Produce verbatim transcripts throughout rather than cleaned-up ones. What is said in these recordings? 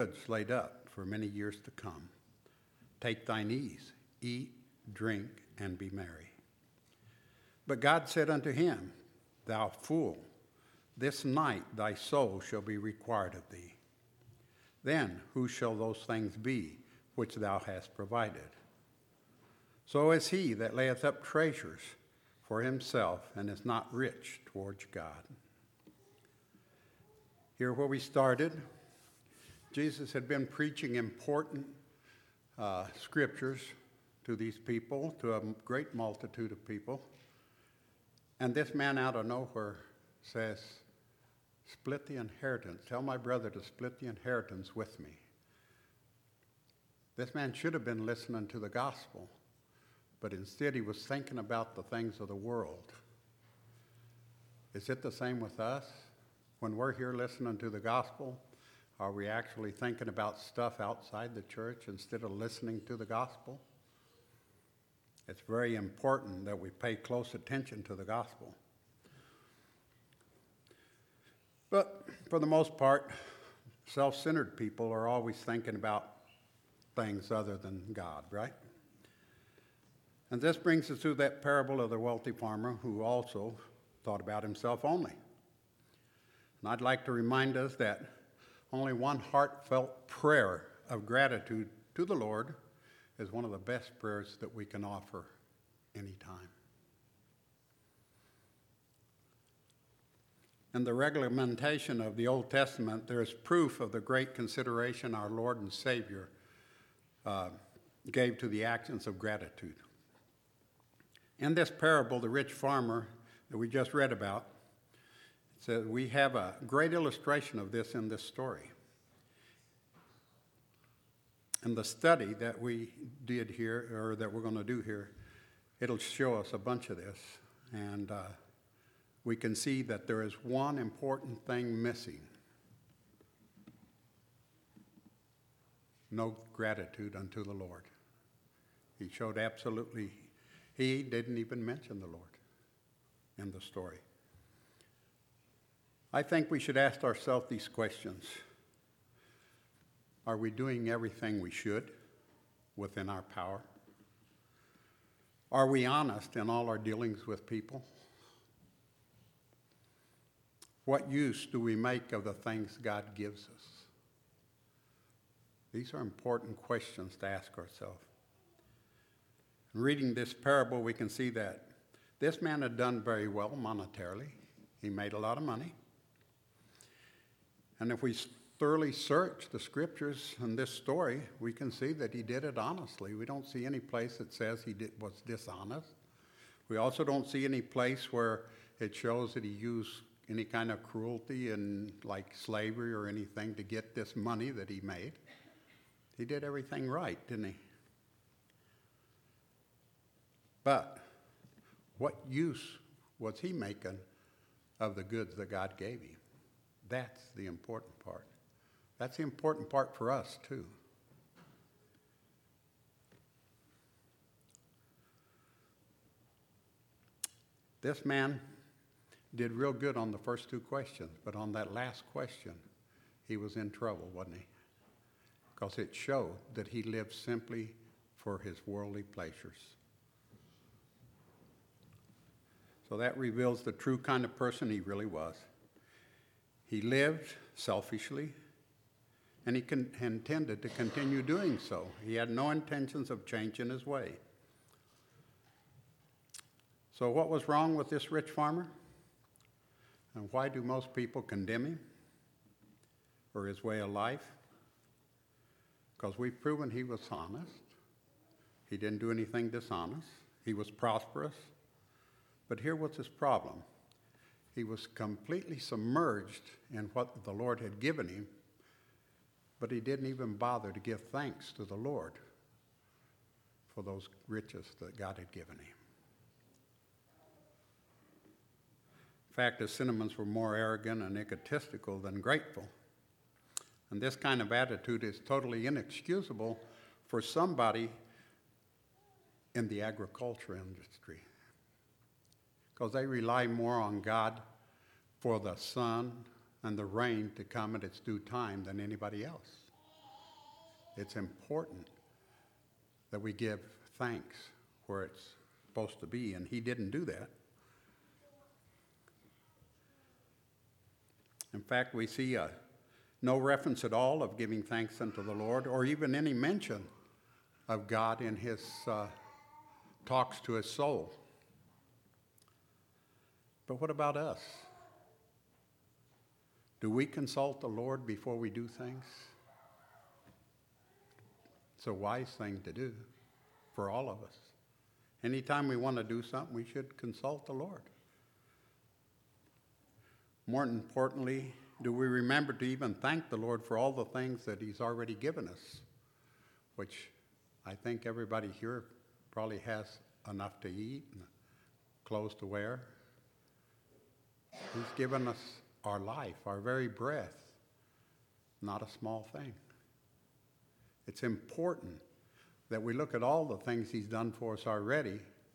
goods laid up for many years to come. Take thine ease, eat, drink, and be merry. But God said unto him, Thou fool, this night thy soul shall be required of thee. Then whose shall those things be which thou hast provided? So is he that layeth up treasures for himself and is not rich towards God. Here where we started, Jesus had been preaching important uh, scriptures to these people, to a great multitude of people. And this man out of nowhere says, split the inheritance. Tell my brother to split the inheritance with me. This man should have been listening to the gospel, but instead he was thinking about the things of the world. Is it the same with us? When we're here listening to the gospel, are we actually thinking about stuff outside the church instead of listening to the gospel? It's very important that we pay close attention to the gospel. But for the most part, self-centered people are always thinking about things other than God, right? And this brings us to that parable of the wealthy farmer who also thought about himself only. And I'd like to remind us that only one heartfelt prayer of gratitude to the Lord is one of the best prayers that we can offer anytime. In the regulamentation of the Old Testament, there is proof of the great consideration our Lord and Savior uh, gave to the actions of gratitude. In this parable, the rich farmer that we just read about, it says we have a great illustration of this in this story. In the study that we did here, or that we're going to do here, it'll show us a bunch of this. And uh, we can see that there is one important thing missing. No gratitude unto the Lord. He showed absolutely, he didn't even mention the Lord in the story. I think we should ask ourselves these questions. Are we doing everything we should within our power? Are we honest in all our dealings with people? What use do we make of the things God gives us? These are important questions to ask ourselves. In reading this parable, we can see that this man had done very well monetarily. He made a lot of money. And if we thoroughly search the scriptures in this story, we can see that he did it honestly. We don't see any place that says he did, was dishonest. We also don't see any place where it shows that he used any kind of cruelty and like slavery or anything to get this money that he made. He did everything right, didn't he? But what use was he making of the goods that God gave him? That's the important part. That's the important part for us, too. This man did real good on the first two questions, but on that last question, he was in trouble, wasn't he? Because it showed that he lived simply for his worldly pleasures. So that reveals the true kind of person he really was. He lived selfishly, and he con- intended to continue doing so. He had no intentions of changing his way. So what was wrong with this rich farmer? And why do most people condemn him or his way of life? Because we've proven he was honest. He didn't do anything dishonest. He was prosperous. But here was his problem. He was completely submerged in what the Lord had given him, but he didn't even bother to give thanks to the Lord for those riches that God had given him. In fact, his sentiments were more arrogant and egotistical than grateful. And this kind of attitude is totally inexcusable for somebody in the agriculture industry, because they rely more on God for the sun and the rain to come at its due time than anybody else. It's important that we give thanks where it's supposed to be, and he didn't do that. In fact, we see uh, no reference at all of giving thanks unto the Lord, or even any mention of God in his uh, talks to his soul. But what about us? Do we consult the Lord before we do things? It's a wise thing to do for all of us. Anytime we want to do something, we should consult the Lord. More importantly, do we remember to even thank the Lord for all the things that he's already given us, which I think everybody here probably has enough to eat and clothes to wear. He's given us our life, our very breath, not a small thing. It's important that we look at all the things he's done for us already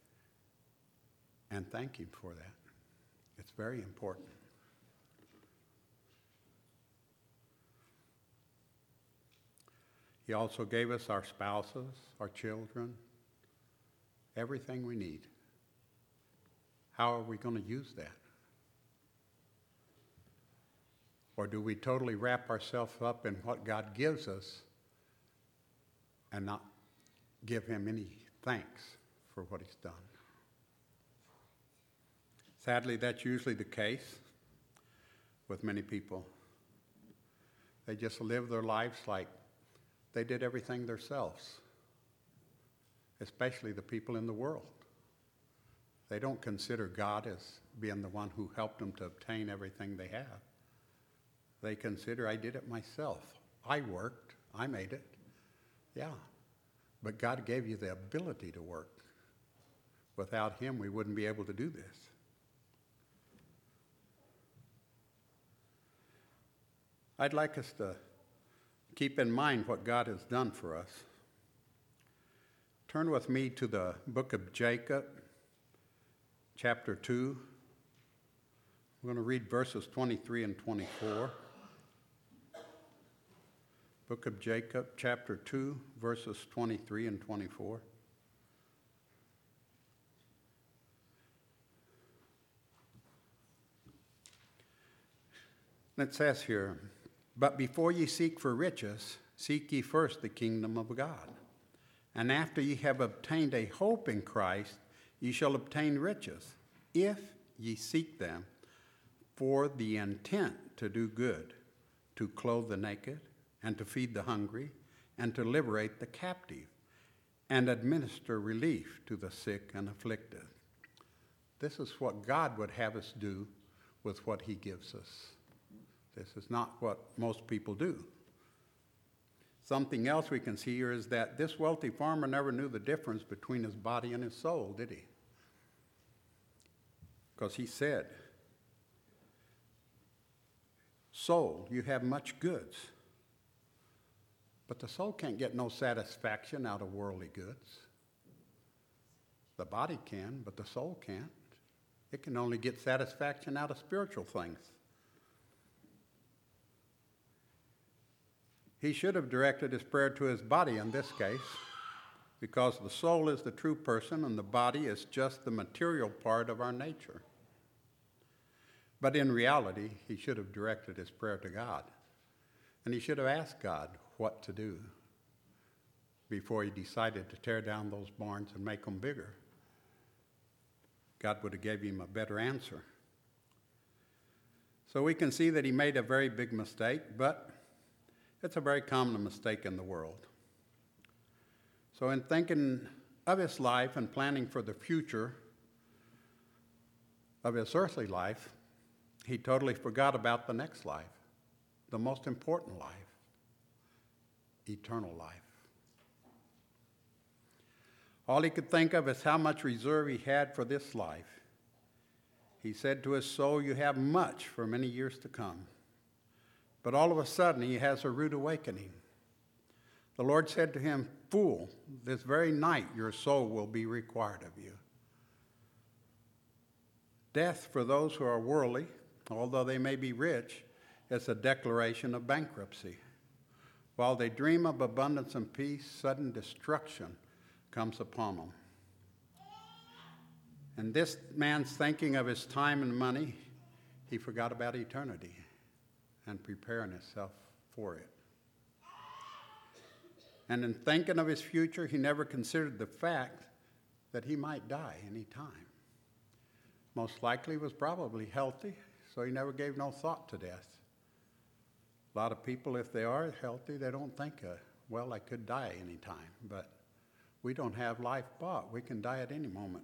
and thank him for that. It's very important. He also gave us our spouses, our children, everything we need. How are we going to use that? Or do we totally wrap ourselves up in what God gives us and not give him any thanks for what he's done? Sadly, that's usually the case with many people. They just live their lives like they did everything themselves, especially the people in the world. They don't consider God as being the one who helped them to obtain everything they have. They consider, I did it myself. I worked. I made it. Yeah. But God gave you the ability to work. Without him, we wouldn't be able to do this. I'd like us to keep in mind what God has done for us. Turn with me to the book of Jacob, chapter two. We're going to read verses twenty-three and twenty-four. Book of Jacob, chapter two, verses twenty-three and twenty-four. And it says here, "But before ye seek for riches, seek ye first the kingdom of God. And after ye have obtained a hope in Christ, ye shall obtain riches, if ye seek them for the intent to do good, to clothe the naked, and to feed the hungry, and to liberate the captive, and administer relief to the sick and afflicted." This is what God would have us do with what he gives us. This is not what most people do. Something else we can see here is that this wealthy farmer never knew the difference between his body and his soul, did he? Because he said, "Soul, you have much goods." But the soul can't get no satisfaction out of worldly goods. The body can, but the soul can't. It can only get satisfaction out of spiritual things. He should have directed his prayer to his body in this case, because the soul is the true person and the body is just the material part of our nature. But in reality, he should have directed his prayer to God. And he should have asked God what to do before he decided to tear down those barns and make them bigger. God would have gave him a better answer. So we can see that he made a very big mistake, but it's a very common mistake in the world. So in thinking of his life and planning for the future of his earthly life, he totally forgot about the next life, the most important life, eternal life. All he could think of is how much reserve he had for this life. He said to his soul, "You have much for many years to come." But all of a sudden, he has a rude awakening. The Lord said to him, "Fool, this very night your soul will be required of you." Death for those who are worldly, although they may be rich, is a declaration of bankruptcy. While they dream of abundance and peace, sudden destruction comes upon them. And this man's thinking of his time and money, he forgot about eternity and preparing himself for it. And in thinking of his future, he never considered the fact that he might die any time. Most likely he was probably healthy, so he never gave no thought to death. A lot of people, if they are healthy, they don't think, uh, well, I could die any time. But we don't have life bought. We can die at any moment.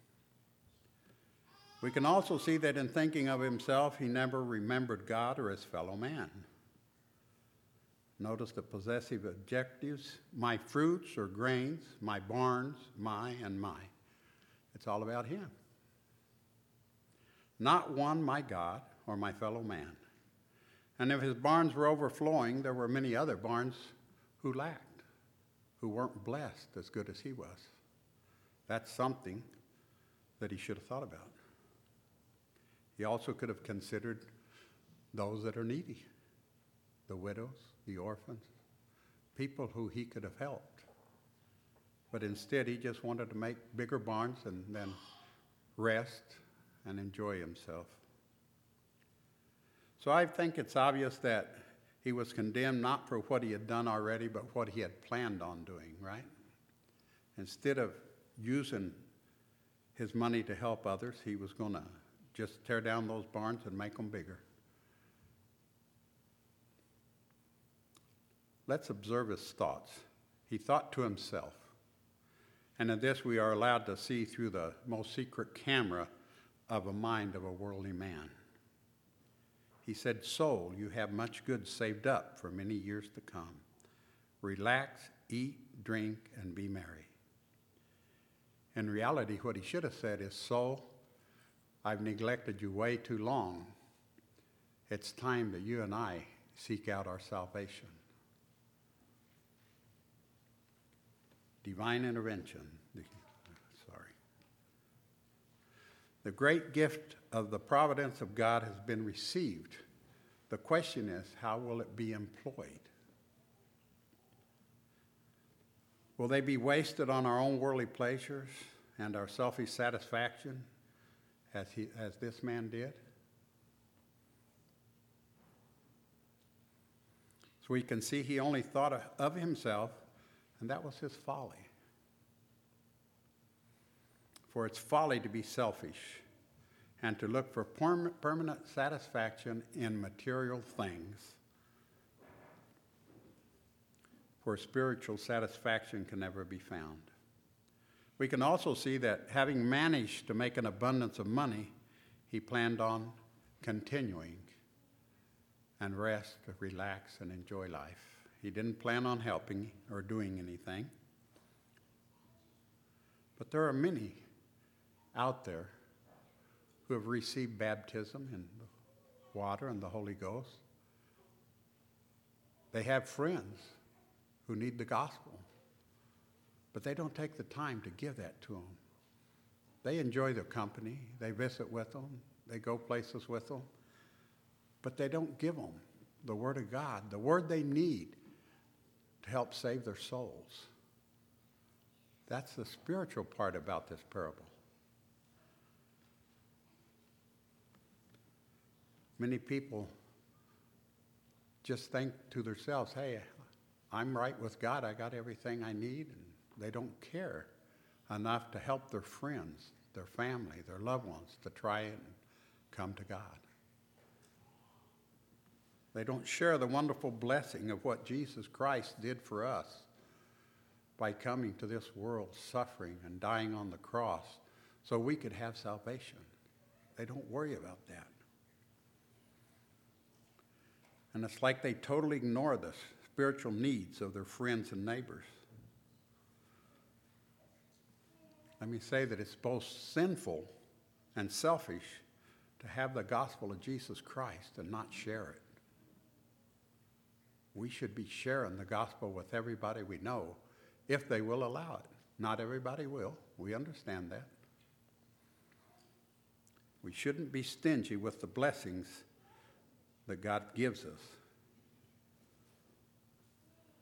We can also see that in thinking of himself, he never remembered God or his fellow man. Notice the possessive adjectives, my fruits or grains, my barns, my and my. It's all about him. Not one, my God, or my fellow man. And if his barns were overflowing, there were many other barns who lacked, who weren't blessed as good as he was. That's something that he should have thought about. He also could have considered those that are needy, the widows, the orphans, people who he could have helped. But instead, he just wanted to make bigger barns and then rest and enjoy himself. So I think it's obvious that he was condemned not for what he had done already, but what he had planned on doing, right? Instead of using his money to help others, he was going to just tear down those barns and make them bigger. Let's observe his thoughts. He thought to himself. And in this we are allowed to see through the most secret camera of a mind of a worldly man. He said, soul, you have much good saved up for many years to come. Relax, eat, drink, and be merry. In reality, what he should have said is, soul, I've neglected you way too long. It's time that you and I seek out our salvation. Divine intervention. Sorry. The great gift of the providence of God has been received. The question is, how will it be employed? Will they be wasted on our own worldly pleasures and our selfish satisfaction, as he, as this man did? So we can see he only thought of, of himself, and that was his folly. For it's folly to be selfish and to look for perm- permanent satisfaction in material things. For spiritual satisfaction can never be found. We can also see that having managed to make an abundance of money, he planned on continuing and rest, relax, and enjoy life. He didn't plan on helping or doing anything. But there are many out there who have received baptism in the water and the Holy Ghost. They have friends who need the gospel, but they don't take the time to give that to them. They enjoy their company. They visit with them. They go places with them, but they don't give them the Word of God, the Word they need to help save their souls. That's the spiritual part about this parable. Many people just think to themselves, hey, I'm right with God. I got everything I need. And they don't care enough to help their friends, their family, their loved ones to try and come to God. They don't share the wonderful blessing of what Jesus Christ did for us by coming to this world, suffering and dying on the cross so we could have salvation. They don't worry about that. And it's like they totally ignore the spiritual needs of their friends and neighbors. Let me say that it's both sinful and selfish to have the gospel of Jesus Christ and not share it. We should be sharing the gospel with everybody we know if they will allow it. Not everybody will. We understand that. We shouldn't be stingy with the blessings that God gives us.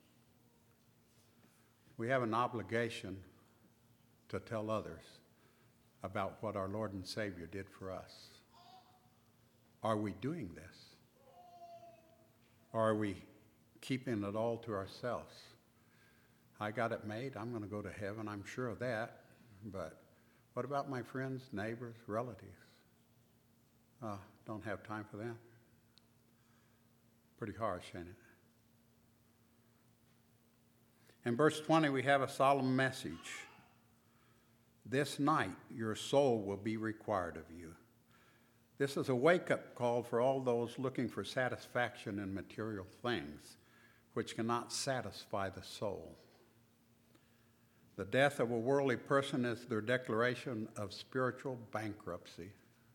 we have an obligation to tell others about what our Lord and Savior did for us. Are we doing this? Or are we keeping it all to ourselves? I got it made. I'm going to go to heaven. I'm sure of that. But what about my friends, neighbors, relatives? Uh, don't have time for that. Pretty harsh, ain't it? In verse twenty, we have a solemn message. This night, your soul will be required of you. This is a wake-up call for all those looking for satisfaction in material things, which cannot satisfy the soul. The death of a worldly person is their declaration of spiritual bankruptcy.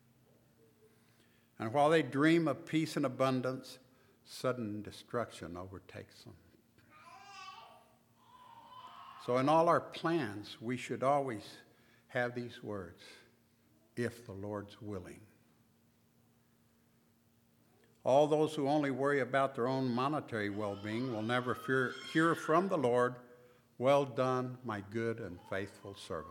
And while they dream of peace and abundance, sudden destruction overtakes them. So in all our plans, we should always have these words, if the Lord's willing. All those who only worry about their own monetary well-being will never fear, hear from the Lord, well done, my good and faithful servant.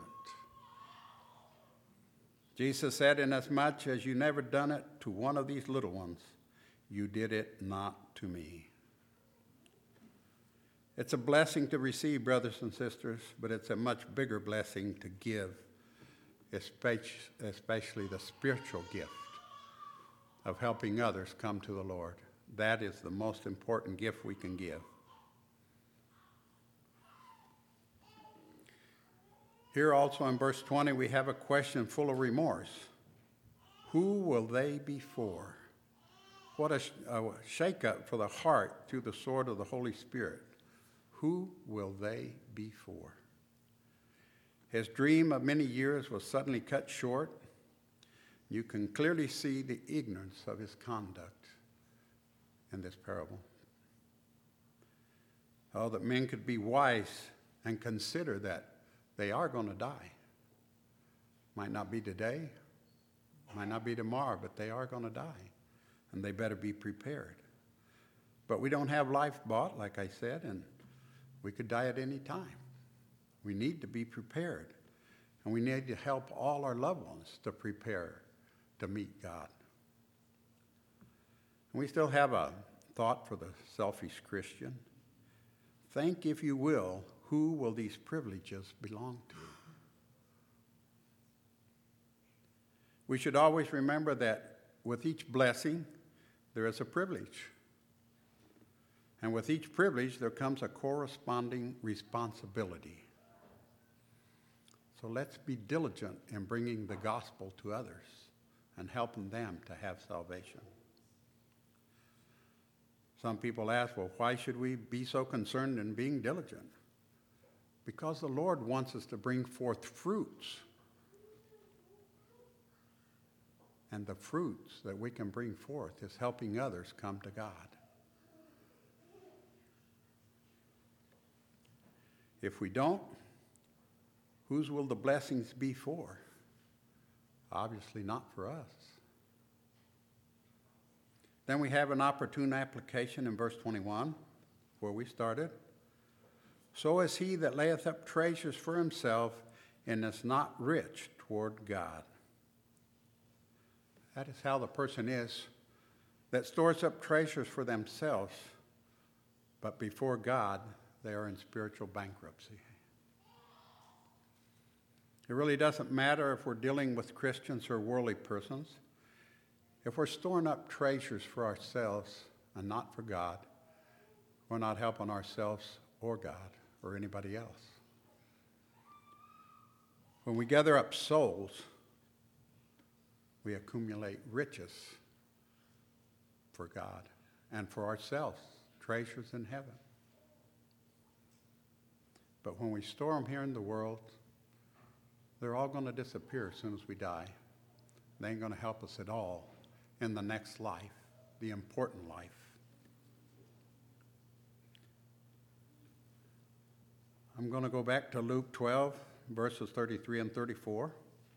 Jesus said, inasmuch as you never done it to one of these little ones, you did it not to me. It's a blessing to receive, brothers and sisters, but it's a much bigger blessing to give, especially the spiritual gift of helping others come to the Lord. That is the most important gift we can give. Here also in verse twenty, we have a question full of remorse. Who will they be for? What a, a shake-up for the heart through the sword of the Holy Spirit. Who will they be for? His dream of many years was suddenly cut short. You can clearly see the ignorance of his conduct in this parable. Oh, that men could be wise and consider that they are going to die. Might not be today, might not be tomorrow, but they are going to die. And they better be prepared. But we don't have life bought, like I said, and we could die at any time. We need to be prepared. And we need to help all our loved ones to prepare to meet God. And we still have a thought for the selfish Christian. Think, if you will, who will these privileges belong to? We should always remember that with each blessing, there is a privilege. And with each privilege, there comes a corresponding responsibility. So let's be diligent in bringing the gospel to others and helping them to have salvation. Some people ask, well, why should we be so concerned in being diligent? Because the Lord wants us to bring forth fruits. And the fruits that we can bring forth is helping others come to God. If we don't, whose will the blessings be for? Obviously not for us. Then we have an opportune application in verse twenty-one, where we started. So is he that layeth up treasures for himself and is not rich toward God. That is how the person is that stores up treasures for themselves, but before God, they are in spiritual bankruptcy. It really doesn't matter if we're dealing with Christians or worldly persons. If we're storing up treasures for ourselves and not for God, we're not helping ourselves or God or anybody else. When we gather up souls, we accumulate riches for God and for ourselves, treasures in heaven. But when we store them here in the world, they're all going to disappear as soon as we die. They ain't going to help us at all in the next life, the important life. I'm going to go back to Luke twelve, verses thirty-three and thirty-four.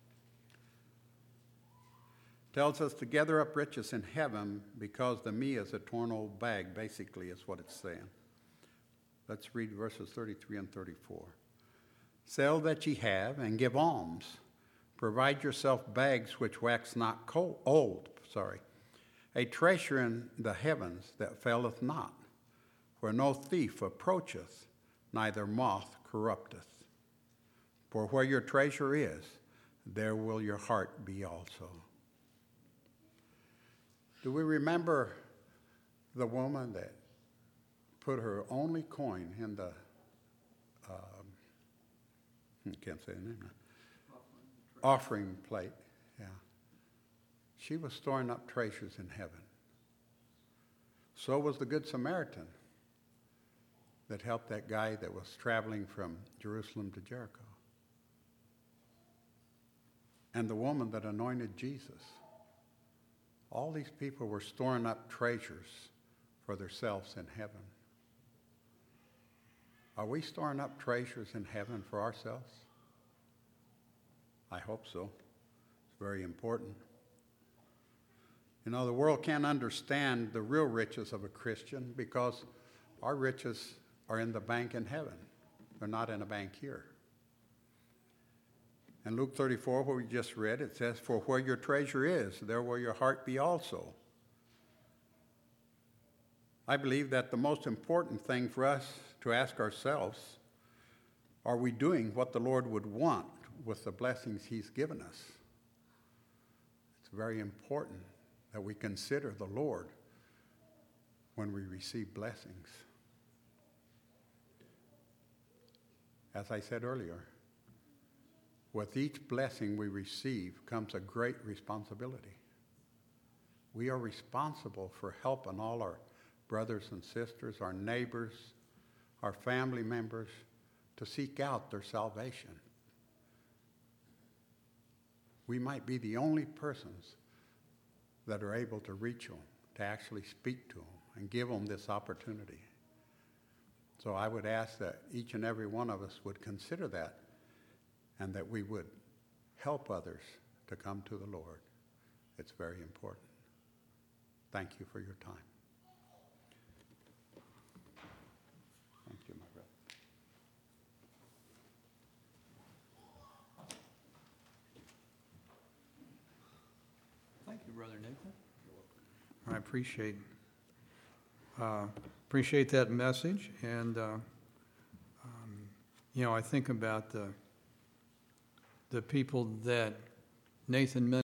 Tells us to gather up riches in heaven because the me is a torn old bag, basically is what it's saying. Let's read verses thirty-three and thirty-four. Sell that ye have, and give alms. Provide yourself bags which wax not cold, old, sorry, a treasure in the heavens that faileth not, where no thief approacheth, neither moth corrupteth. For where your treasure is, there will your heart be also. Do we remember the woman that put her only coin in the, um, I can't say the name now, offering plate? Yeah. She was storing up treasures in heaven. So was the Good Samaritan that helped that guy that was traveling from Jerusalem to Jericho. And the woman that anointed Jesus. All these people were storing up treasures for themselves in heaven. Are we storing up treasures in heaven for ourselves? I hope so. It's very important. You know, the world can't understand the real riches of a Christian because our riches are in the bank in heaven. They're not in a bank here. In Luke thirty-four, where we just read, it says, for where your treasure is, there will your heart be also. I believe that the most important thing for us to ask ourselves, are we doing what the Lord would want with the blessings he's given us? It's very important that we consider the Lord when we receive blessings. As I said earlier, with each blessing we receive comes a great responsibility. We are responsible for helping all our brothers and sisters, our neighbors, our family members to seek out their salvation. We might be the only persons that are able to reach them, to actually speak to them and give them this opportunity. So I would ask that each and every one of us would consider that, and that we would help others to come to the Lord. It's very important. Thank you for your time. Thank you, my brother. Thank you, Brother Nathan. I appreciate uh, appreciate that message, and uh, um, you know, I think about the the people that Nathan mentioned.